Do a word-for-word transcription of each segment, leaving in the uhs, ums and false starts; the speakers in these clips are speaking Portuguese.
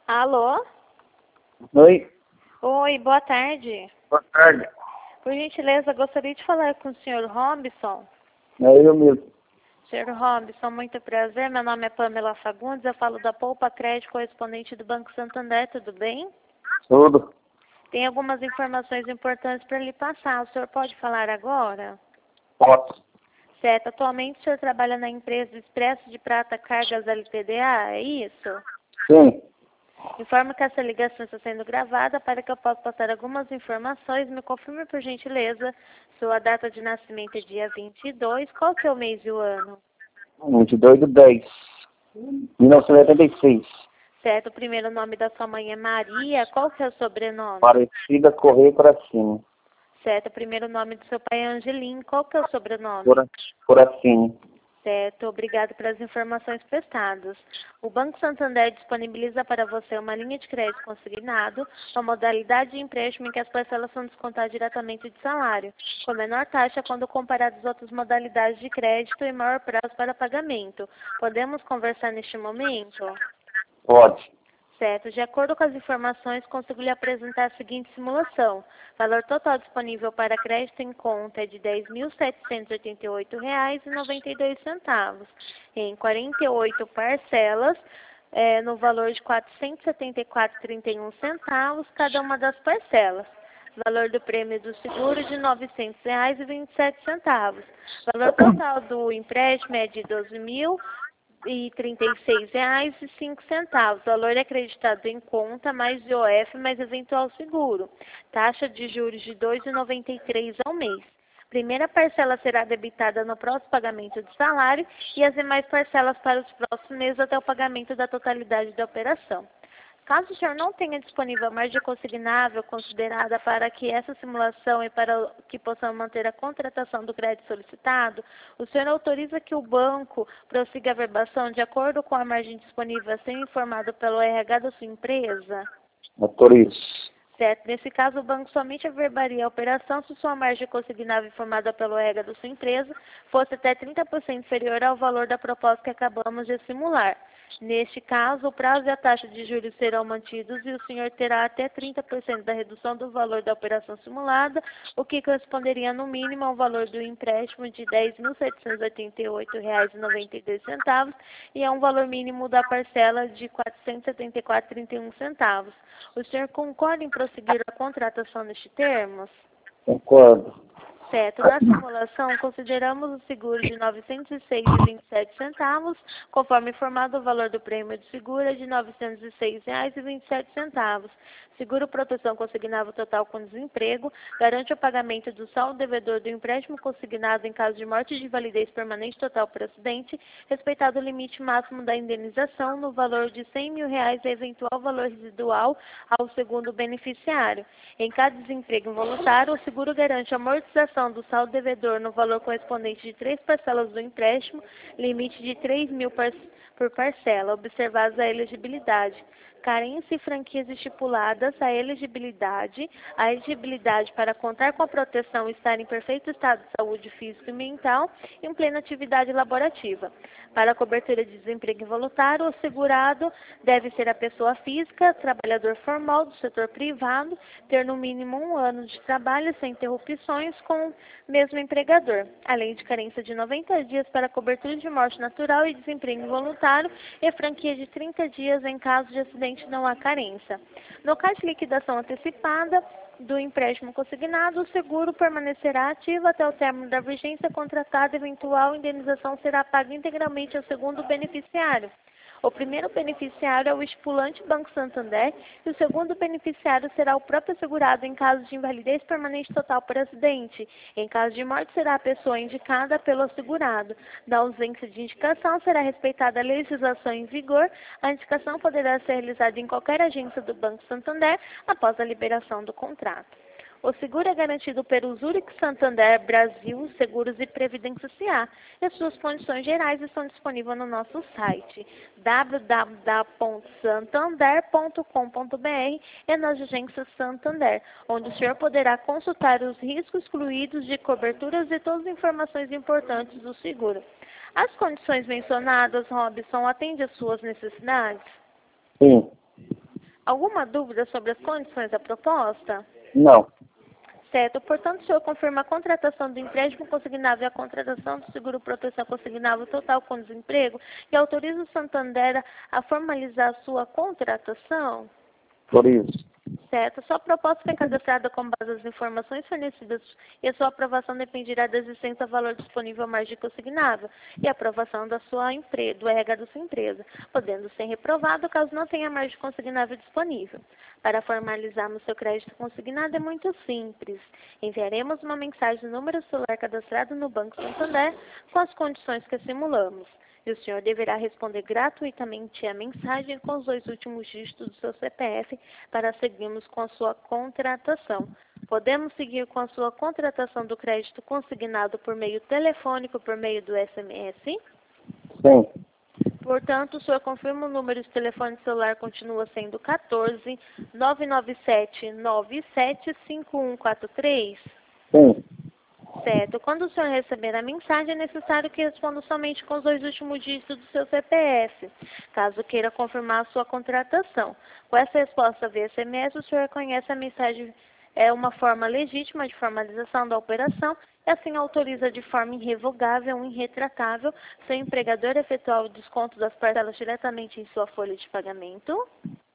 Alô? Oi, Oi, boa tarde. boa tarde. Por gentileza, gostaria de falar com o senhor Robson. É eu mesmo. senhor Robson, muito prazer. Meu nome é Pamela Fagundes, eu falo da Poupa Crédito, correspondente do Banco Santander, tudo bem? Tudo. Tem algumas informações importantes para lhe passar. O senhor pode falar agora? Posso. Certo. Atualmente o senhor trabalha na empresa Expresso de Prata Cargas L T D A, é isso? Sim. Informo que essa ligação está sendo gravada para que eu possa passar algumas informações. Me confirme, por gentileza, sua data de nascimento é dia vinte e dois. Qual que é o mês e o ano? vinte e dois de dez de mil novecentos e oitenta e seis. Certo. O primeiro nome da sua mãe é Maria. Qual que é o sobrenome? Parecida Correia Coracini. Certo. O primeiro nome do seu pai é Angelim. Qual que é o sobrenome? Cora- Coracini. Certo, obrigado pelas informações prestadas. O Banco Santander disponibiliza para você uma linha de crédito consignado, uma modalidade de empréstimo em que as parcelas são descontadas diretamente de salário, com menor taxa quando comparado às outras modalidades de crédito e maior prazo para pagamento. Podemos conversar neste momento? Pode. Certo. De acordo com as informações, consigo lhe apresentar a seguinte simulação. Valor total disponível para crédito em conta é de dez mil setecentos e oitenta e oito reais e noventa e dois centavos, em quarenta e oito parcelas, é, no valor de quatrocentos e setenta e quatro reais e trinta e um centavos cada uma das parcelas. Valor do prêmio do seguro de novecentos reais e vinte e sete centavos. Valor total do empréstimo é de doze mil e trinta e seis reais e cinco centavos. Valor acreditado em conta mais I O F mais eventual seguro. Taxa de juros de dois vírgula noventa e três ao mês. Primeira parcela será debitada no próximo pagamento de salário e as demais parcelas para os próximos meses até o pagamento da totalidade da operação. Caso o senhor não tenha disponível a margem consignável considerada para que essa simulação e para que possamos manter a contratação do crédito solicitado, o senhor autoriza que o banco prossiga a verbação de acordo com a margem disponível a ser informado pelo R H da sua empresa? Autorizo. Certo. Nesse caso, o banco somente averbaria a operação se sua margem consignável informada pelo R H da sua empresa fosse até trinta por cento inferior ao valor da proposta que acabamos de simular. Neste caso, o prazo e a taxa de juros serão mantidos e o senhor terá até trinta por cento da redução do valor da operação simulada, o que corresponderia no mínimo ao valor do empréstimo de dez mil setecentos e oitenta e oito reais e noventa e dois centavos e a um valor mínimo da parcela de quatrocentos e setenta e quatro reais e trinta e um centavos. O senhor concorda em prosseguir a contratação nestes termos? Concordo. Certo. Na simulação, consideramos o seguro de novecentos e seis reais e vinte e sete centavos, conforme informado o valor do prêmio de seguro é de novecentos e seis reais e vinte e sete centavos. Seguro proteção consignável total com desemprego, garante o pagamento do saldo devedor do empréstimo consignado em caso de morte de invalidez permanente total por acidente, respeitado o limite máximo da indenização no valor de cem mil reais e eventual valor residual ao segundo beneficiário. Em caso de desemprego involuntário, o seguro garante a amortização do saldo devedor no valor correspondente de três parcelas do empréstimo, limite de três mil par por parcela, observadas a elegibilidade. Carência e franquias estipuladas, a elegibilidade, a elegibilidade para contar com a proteção e estar em perfeito estado de saúde física e mental e em plena atividade laborativa. Para a cobertura de desemprego involuntário, o segurado deve ser a pessoa física, trabalhador formal do setor privado, ter no mínimo um ano de trabalho sem interrupções com o mesmo empregador, além de carência de noventa dias para cobertura de morte natural e desemprego involuntário e franquia de trinta dias em caso de acidente não há carência. No caso de liquidação antecipada do empréstimo consignado, o seguro permanecerá ativo até o término da vigência contratada, eventual indenização será paga integralmente ao segundo beneficiário. O primeiro beneficiário é o estipulante Banco Santander e o segundo beneficiário será o próprio segurado em caso de invalidez permanente total por acidente. Em caso de morte, será a pessoa indicada pelo segurado. Na ausência de indicação, será respeitada a legislação em vigor. A indicação poderá ser realizada em qualquer agência do Banco Santander após a liberação do contrato. O seguro é garantido pelo Zurich Santander Brasil Seguros e Previdência S A e as suas condições gerais estão disponíveis no nosso site w w w ponto santander ponto com ponto b r e nas agências Santander, onde o senhor poderá consultar os riscos excluídos de coberturas e todas as informações importantes do seguro. As condições mencionadas, Robson, atendem às suas necessidades? Sim. Alguma dúvida sobre as condições da proposta? Não. Certo. Portanto, o senhor confirma a contratação do empréstimo consignável e a contratação do seguro proteção consignável total com desemprego e autoriza o Santander a formalizar a sua contratação? Por isso. Certo. Sua proposta foi cadastrada com base nas informações fornecidas e a sua aprovação dependerá da existência do valor disponível à margem consignável e a aprovação da sua empresa, do R H da sua empresa, podendo ser reprovado caso não tenha margem consignável disponível. Para formalizarmos seu crédito consignado é muito simples. Enviaremos uma mensagem no número celular cadastrado no Banco Santander com as condições que simulamos. E o senhor deverá responder gratuitamente a mensagem com os dois últimos dígitos do seu C P F para seguirmos com a sua contratação. Podemos seguir com a sua contratação do crédito consignado por meio telefônico, por meio do S M S? Sim. Portanto, o senhor confirma o número de telefone celular continua sendo quatorze, nove nove sete, nove sete cinco um quatro três? Sim. Certo. Quando o senhor receber a mensagem, é necessário que responda somente com os dois últimos dígitos do seu C P F, caso queira confirmar a sua contratação. Com essa resposta via S M S, o senhor reconhece a mensagem é uma forma legítima de formalização da operação e assim autoriza de forma irrevogável e irretratável seu empregador a efetuar o desconto das parcelas diretamente em sua folha de pagamento?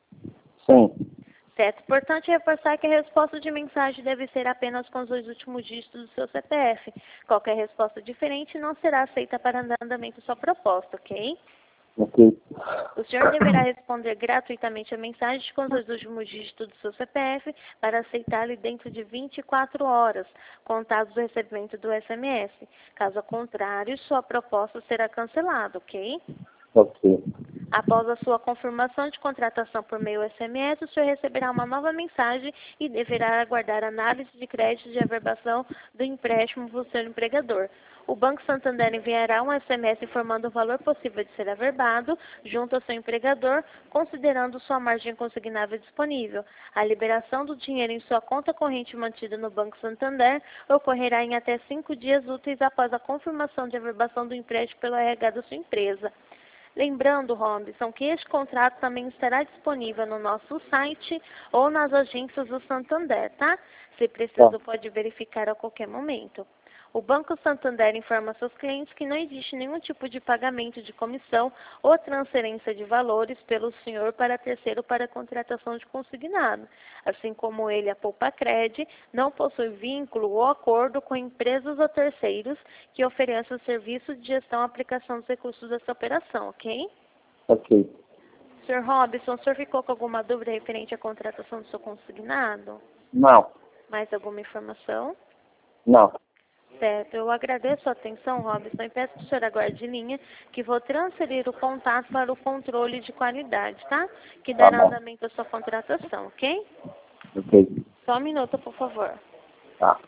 Sim. Certo. Importante reforçar que a resposta de mensagem deve ser apenas com os dois últimos dígitos do seu C P F. Qualquer resposta diferente não será aceita para andamento da sua proposta, ok? Ok. O senhor deverá responder gratuitamente a mensagem com os dois últimos dígitos do seu C P F para aceitá-la dentro de vinte e quatro horas, contados do recebimento do S M S. Caso contrário, sua proposta será cancelada, ok? Ok. Após a sua confirmação de contratação por meio S M S, o senhor receberá uma nova mensagem e deverá aguardar análise de crédito de averbação do empréstimo do seu empregador. O Banco Santander enviará um S M S informando o valor possível de ser averbado junto ao seu empregador, considerando sua margem consignável disponível. A liberação do dinheiro em sua conta corrente mantida no Banco Santander ocorrerá em até cinco dias úteis após a confirmação de averbação do empréstimo pelo R H da sua empresa. Lembrando, Robson, que este contrato também estará disponível no nosso site ou nas agências do Santander, tá? Se precisar, Tá. pode verificar a qualquer momento. O Banco Santander informa seus clientes que não existe nenhum tipo de pagamento de comissão ou transferência de valores pelo senhor para terceiro para contratação de consignado. Assim como ele, a Poupacred, não possui vínculo ou acordo com empresas ou terceiros que ofereçam serviço de gestão e aplicação dos recursos dessa operação, ok? Ok. senhor Robson, o senhor ficou com alguma dúvida referente à contratação do seu consignado? Não. Mais alguma informação? Não. Certo, eu agradeço a atenção, Robson, e peço que o senhor aguarde em linha, que vou transferir o contato para o controle de qualidade, tá? Que Tá dará bom. andamento à sua contratação, ok? Ok. Só um minuto, por favor. Tá.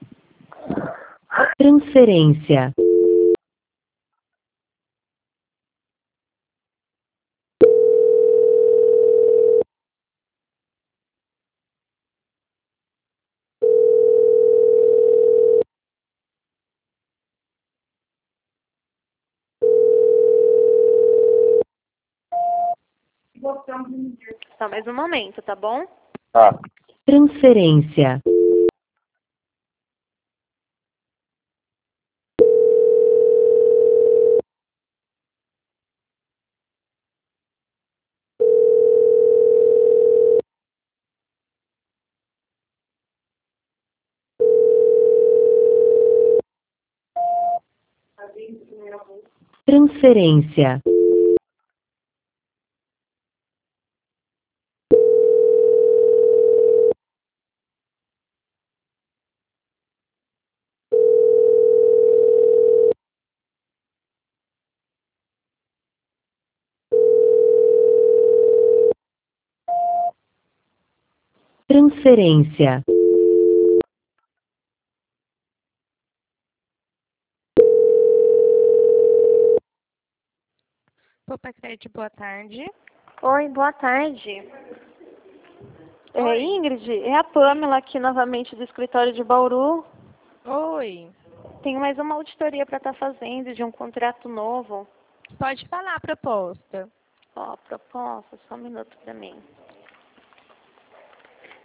Transferência. Só mais um momento, tá bom? Tá. Transferência. Transferência. Transferência. Poupacred, boa tarde. Oi, boa tarde. É, Oi. Ingrid, é a Pamela aqui novamente do escritório de Bauru. Oi. Tenho mais uma auditoria para estar fazendo de um contrato novo. Pode falar a proposta. Ó, proposta, só um minuto para mim.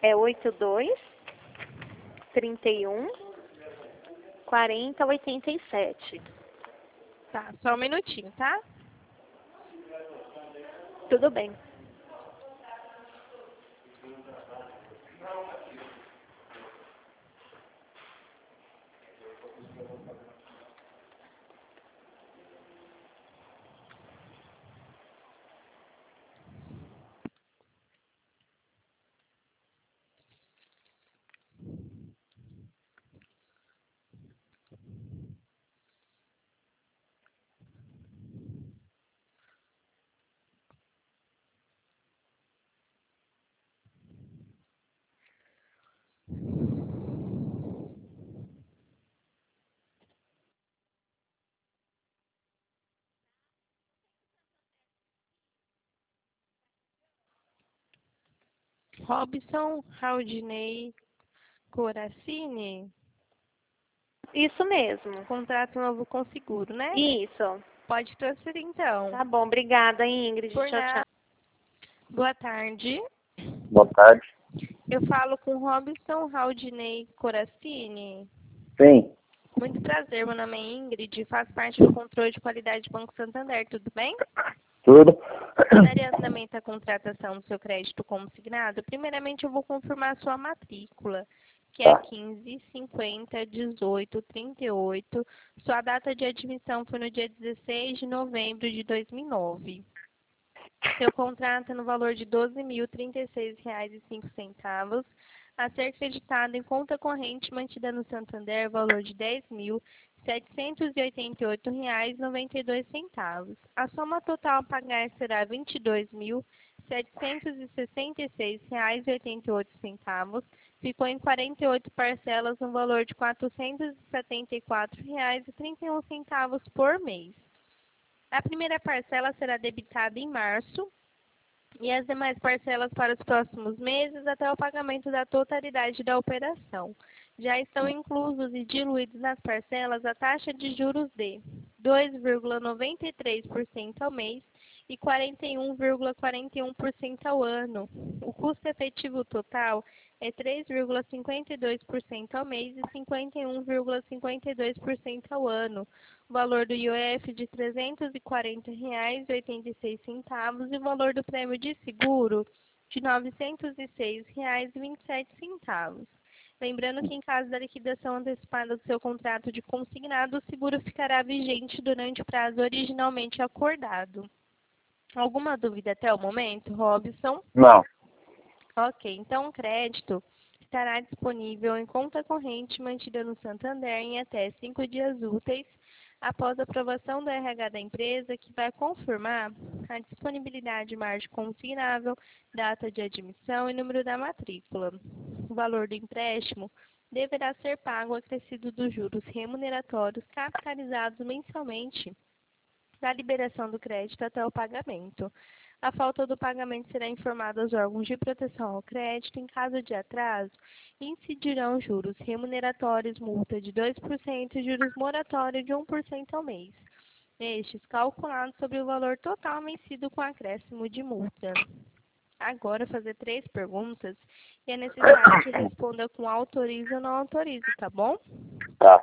É oito dois, trinta e um, quarenta, oitenta e sete. Tá, só um minutinho, tá? Tudo bem. Robson Raudinei Coracini, Isso mesmo. contrato novo com seguro, né? Isso. Pode transferir, então. Tá bom, obrigada, Ingrid. Por Tchau, nada. tchau. Boa tarde. Boa tarde. Eu falo com Robson Raudinei Coracini. Sim, Muito prazer, meu nome é Ingrid, faço parte do controle de qualidade do Banco Santander, tudo bem? tudo. Daria andamento à contratação do seu crédito como signado. Primeiramente, eu vou confirmar a sua matrícula, que é Tá. quinze, cinquenta, dezoito, trinta e oito. Sua data de admissão foi no dia dezesseis de novembro de dois mil e nove. Seu contrato é no valor de doze mil e trinta e seis reais e cinco centavos, a ser creditado em conta corrente mantida no Santander, valor de dez mil setecentos e oitenta e oito reais e noventa e dois centavos. A soma total a pagar será vinte e dois mil setecentos e sessenta e seis reais e oitenta e oito centavos. Ficou em quarenta e oito parcelas no valor de quatrocentos e setenta e quatro reais e trinta e um centavos por mês. A primeira parcela será debitada em março e as demais parcelas para os próximos meses até o pagamento da totalidade da operação. Já estão inclusos e diluídos nas parcelas a taxa de juros de dois vírgula noventa e três por cento ao mês e quarenta e um vírgula quarenta e um por cento ao ano. O custo efetivo total é três vírgula cinquenta e dois por cento ao mês e cinquenta e um vírgula cinquenta e dois por cento ao ano. O valor do I O F de trezentos e quarenta reais e oitenta e seis centavos e o valor do prêmio de seguro de novecentos e seis reais e vinte e sete centavos. Lembrando que em caso da liquidação antecipada do seu contrato de consignado, o seguro ficará vigente durante o prazo originalmente acordado. Alguma dúvida até o momento, Robson? Não. Ok, então o crédito estará disponível em conta corrente mantida no Santander em até cinco dias úteis após a aprovação do R H da empresa, que vai confirmar a disponibilidade de margem consignável, data de admissão e número da matrícula. O valor do empréstimo deverá ser pago acrescido dos juros remuneratórios capitalizados mensalmente da liberação do crédito até o pagamento. A falta do pagamento será informada aos órgãos de proteção ao crédito. Em caso de atraso, incidirão juros remuneratórios, multa de dois por cento e juros moratórios de um por cento ao mês. Estes calculados sobre o valor total vencido com acréscimo de multa. Agora, fazer três perguntas e é necessário que responda com autorizo ou não autorizo, tá bom? Tá.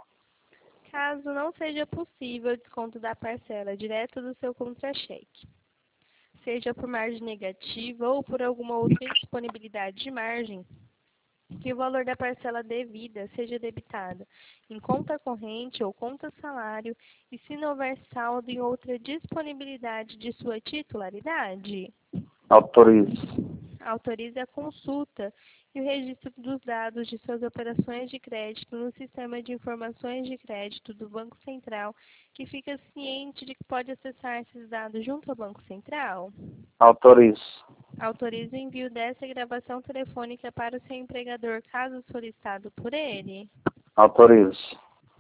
Caso não seja possível o desconto da parcela direto do seu contra-cheque, seja por margem negativa ou por alguma outra indisponibilidade de margem, que o valor da parcela devida seja debitado em conta corrente ou conta salário e se não houver saldo em outra disponibilidade de sua titularidade. Autorizo. Autorize a consulta e o registro dos dados de suas operações de crédito no Sistema de Informações de Crédito do Banco Central, que fica ciente de que pode acessar esses dados junto ao Banco Central. Autorizo. Autorize o envio dessa gravação telefônica para o seu empregador, caso solicitado por ele. Autorizo.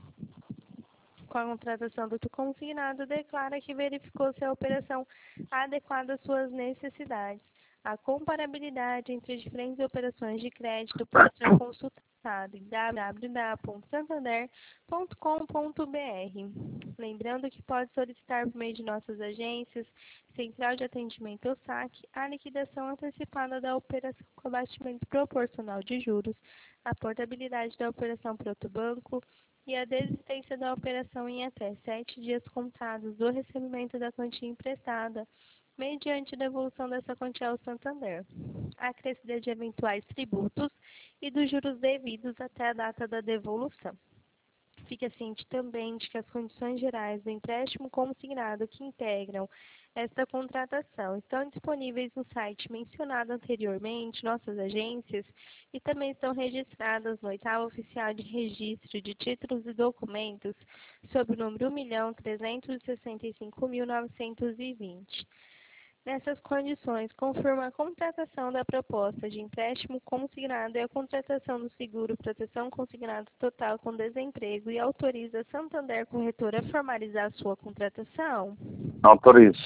Com a contratação do consignado, declara que verificou se a operação adequada às suas necessidades. A comparabilidade entre as diferentes operações de crédito pode ser consultada em w w w ponto santander ponto com ponto b r. Lembrando que pode solicitar por meio de nossas agências, Central de Atendimento ou saque, a liquidação antecipada da operação com abatimento proporcional de juros, a portabilidade da operação para outro banco e a desistência da operação em até sete dias contados do recebimento da quantia emprestada, mediante devolução dessa quantia ao Santander, acrescida de eventuais tributos e dos juros devidos até a data da devolução. Fique ciente também de que as condições gerais do empréstimo consignado que integram esta contratação estão disponíveis no site mencionado anteriormente, nossas agências, e também estão registradas no oitavo oficial de registro de títulos e documentos sob o número um milhão trezentos e sessenta e cinco mil novecentos e vinte. Nessas condições, confirma a contratação da proposta de empréstimo consignado e a contratação do seguro proteção consignado total com desemprego e autoriza a Santander Corretora a formalizar a sua contratação? Autorizo.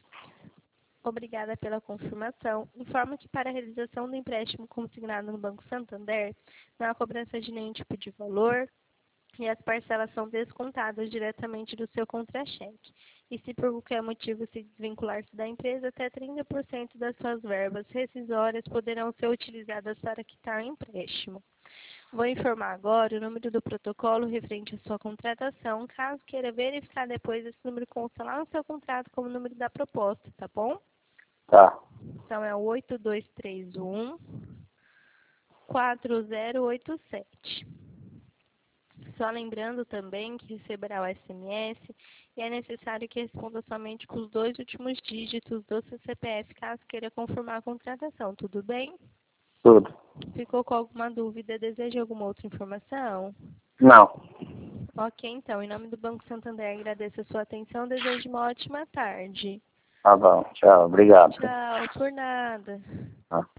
Obrigada pela confirmação. Informo que para a realização do empréstimo consignado no Banco Santander, não há cobrança de nenhum tipo de valor e as parcelas são descontadas diretamente do seu contra-cheque. E se por qualquer motivo se desvincular-se da empresa, até trinta por cento das suas verbas rescisórias poderão ser utilizadas para quitar o empréstimo. Vou informar agora o número do protocolo referente à sua contratação. Caso queira verificar depois, esse número consta lá no seu contrato como número da proposta, tá bom? Tá. Então é o oito dois três um, quatro zero oito sete. Só lembrando também que receberá o S M S e é necessário que responda somente com os dois últimos dígitos do seu C P F, caso queira confirmar a contratação. Tudo bem? Tudo. Ficou com alguma dúvida? Deseja alguma outra informação? Não. Ok, então. Em nome do Banco Santander, agradeço a sua atenção. Desejo uma ótima tarde. Tá bom. Tchau. Obrigado. Tchau. Por nada. Tá.